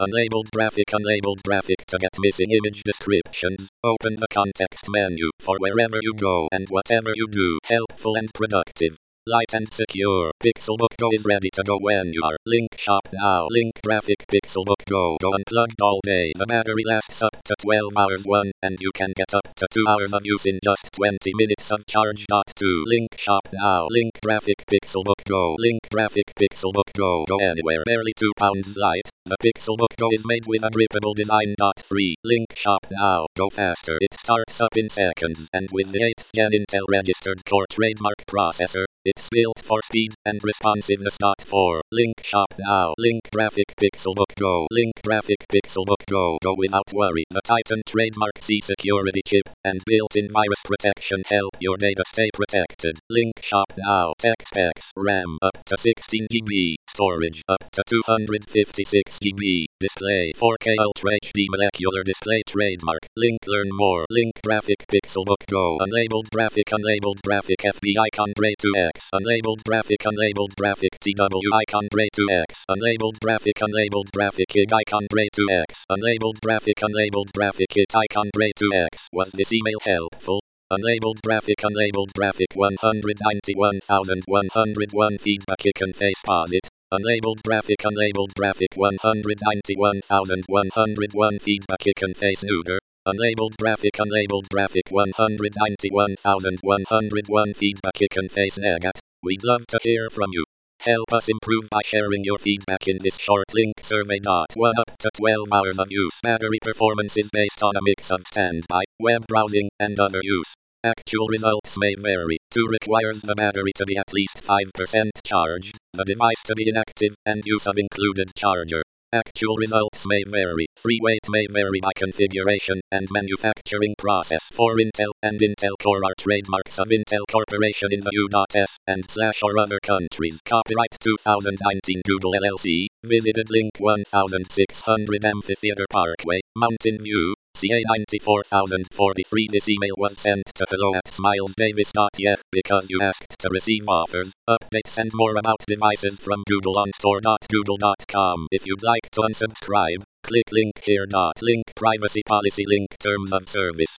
Unlabeled graphic to get missing image descriptions. Open the context menu for wherever you go and whatever you do. Helpful and productive. Light and secure. Pixelbook Go is ready to go when you are. Link shop now. Link graphic Pixelbook Go. Go unplugged all day. The battery lasts up to 12 hours and you can get up to 2 hours of use in just 20 minutes of charge. 2. Link shop now. Link graphic Pixelbook Go. Link graphic Pixelbook Go. Go anywhere. Barely 2 pounds light. The Pixelbook Go is made with a grippable design. 3. Link shop now. Go faster. It starts up in seconds and with the 8th gen Intel registered core trademark processor. It's built for speed and responsiveness. 4. Link shop now. Link graphic Pixelbook Go. Link graphic Pixelbook Go. Go without worry. The Titan trademark C security chip and built-in virus protection help your data stay protected. Link shop now. Tech specs: RAM up to 16 GB, storage up to 256 GB, display 4K Ultra HD molecular display trademark. Link learn more. Link graphic Pixelbook Go. Unlabeled graphic FB icon Gray 2X. Unlabeled graphic TW icon Gray 2X. Unlabeled graphic IG icon Gray 2X. Unlabeled graphic it icon Gray 2X. Was this email helpful? Unlabeled graphic 191,101 feedback. You can face posit. Unlabeled graphic 191,101 feedback. You can face neuter. Unlabeled graphic 191,101 feedback. You can face negat. We'd love to hear from you. Help us improve by sharing your feedback in this short link survey. 1 up to 12 hours of use. Battery performance is based on a mix of standby, web browsing, and other use. Actual results may vary. 2 requires the battery to be at least 5% charged, the device to be inactive, and use of included charger. Actual results may vary. 3 weight may vary by configuration and manufacturing process. 4 Intel and Intel Core are trademarks of Intel Corporation in the U.S. and / or other countries. Copyright 2019 Google LLC. Visited link 1600 Amphitheater Parkway, Mountain View, CA 94043. This email was sent to hello@smilesdavis.yeah because you asked to receive offers, updates and more about devices from Google on store.google.com. If you'd like to unsubscribe, click link here. Link privacy policy. Link terms of service.